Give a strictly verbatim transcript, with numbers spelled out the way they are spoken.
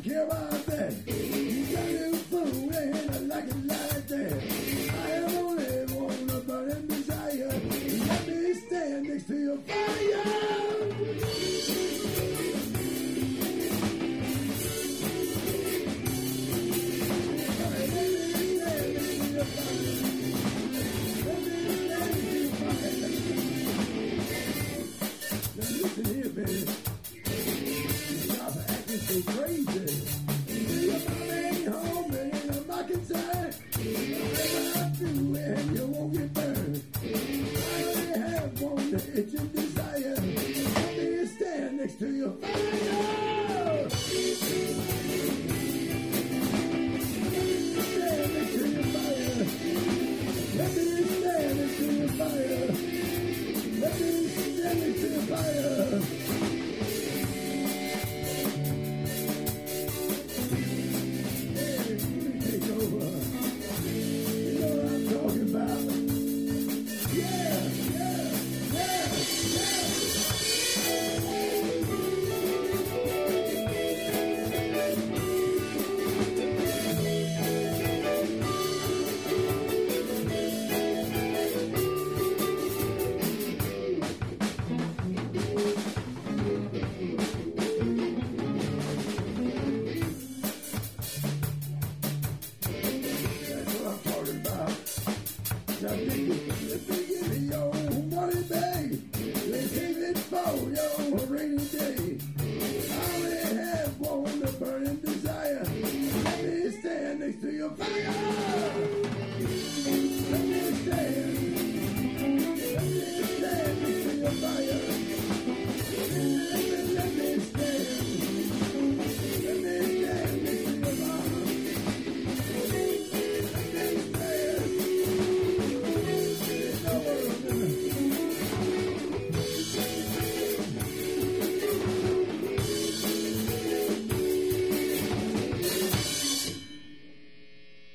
don't care about that. You got a fool and I like it like that. I have only one a burning desire. Let me stand next to your fire. Listen here, baby. Stop acting so crazy.